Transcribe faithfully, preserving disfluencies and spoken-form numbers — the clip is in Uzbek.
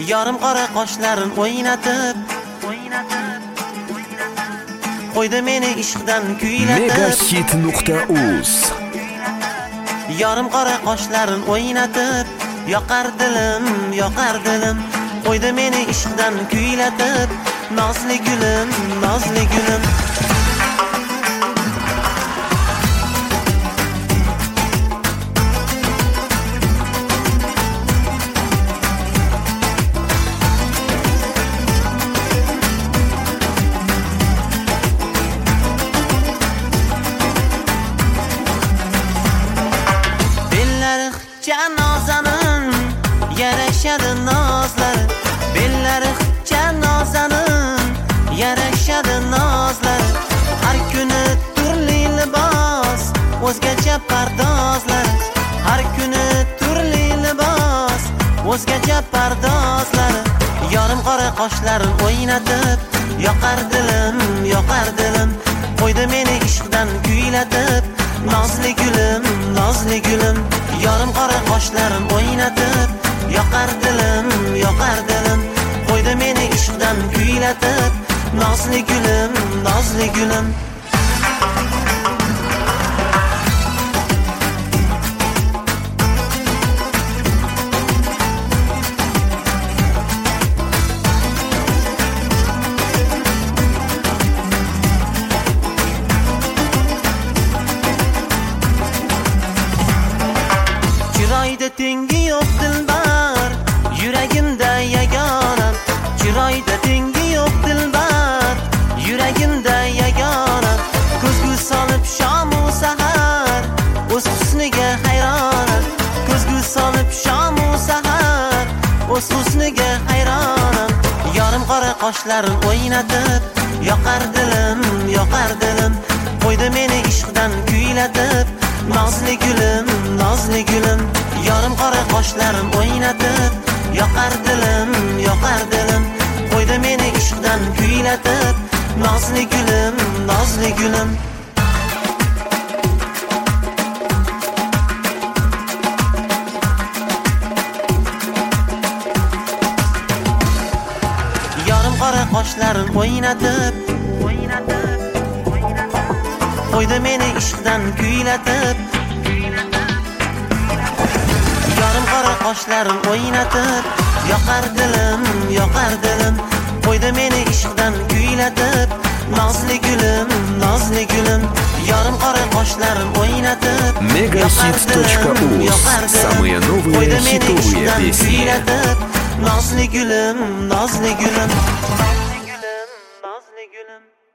Yarim qora qoshlarin o'ynatib, o'ynatib, qo'ydi meni ishqdan kuylatib. megahit nuqta uz Yarim qora qoshlarin o'ynatib, yoqar dilim, yoqar dilim, qo'ydi meni ishqdan kuylatib. Nozli gulim, nozli gulim. Bellari janozanin yarashadi nozlar, bellari janozanin yarashadi nozlar. Har kuni turli libos, o'zgacha pardozlar. Har kuni turli libos, o'zgacha pardozlar. Yarim qora qoshlarin o'ynatib, yoqar dilim, yoqar dilim, qo'ydi meni ishqdan kuylatib. Nozli gulim, nozli gulim. Yarim qora qoshlarin o'ynatib, yoqar dilim, yoqar dilim, qo'ydi meni ishqdan kuylatib. Nozli gulim, nozli gulim. Chiroyda tengi yo'q dilbar, yuragimda yagona. Chiroyda tengi yo'q dilbar, yuragimda yagona. Ko'zgu solib shom u sahar, o'z husniga hayronam. Ko'zgu solib shom u sahar, o'z husniga hayronam. Yarim qora qoshlarin o'ynatib, yoqar dilim, yoqar dilim, qo'ydi meni ishqdan kuylatib. Nozli gulim, nozli gulim. Yarim qora qoshlarim o'ynatib, yoqar dilim, yoqar dilim, qo'ydi meni ishqdan kuylatib. Nozli gulim, nozli gulim. Yarim qora qoshlarim o'ynatib, o'ynatib, o'ynatib, qo'ydi meni ishqdan kuylatib. Yarim qora qoshlarim o'ynatib, yoqar dilim, yoqar dilim, qo'ydi meni ishqdan kuylatib. Nozli gulim, nozli gulim. Yarim qora qoshlarim o'ynatib, megahit nuqta uz самые новые хитовые песни. Nozli gulim, nozli gulim. Nozli gulim, nozli gulim.